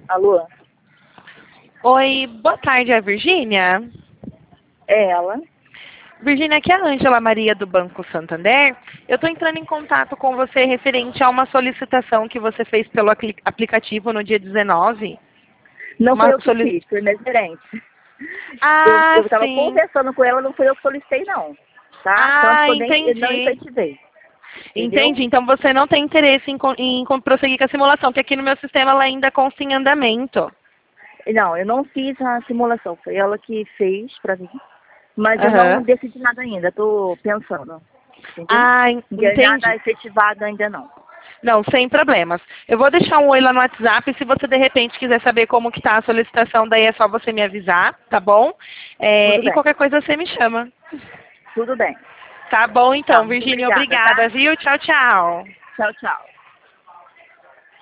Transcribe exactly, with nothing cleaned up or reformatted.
Alô? Oi, boa tarde, é a Virgínia? É ela? Virgínia, aqui é a Ângela Maria do Banco Santander. Eu estou entrando em contato com você referente a uma solicitação que você fez pelo apli- aplicativo no dia dezenove. Não Uma foi eu que solic... fiz, foi minha gerente. Eu Ah, eu tava sim. conversando com ela, não foi eu que solicitei, não. Tá? Tanto que Ah, eu nem eu não entendi. efetivei. Entendeu? Entendi. Então você não tem interesse em, con- em con- prosseguir com a simulação, que aqui no meu sistema ela ainda consta em andamento. Não, eu não fiz a simulação. Foi ela que fez pra mim. Mas eu não Aham. decidi nada ainda. Tô pensando. Entendeu? Ah, en- Não tem nada entendi. efetivado ainda, não. Não, sem problemas. Eu vou deixar um oi lá no WhatsApp. Se você de repente quiser saber como que tá a solicitação, daí é só você me avisar, tá bom? É, Tudo e bem. qualquer coisa você me chama. Tudo bem. Tá bom Tá, então, muito Virgínia, obrigada, obrigada, tá? viu? Tchau, tchau. Tchau, tchau.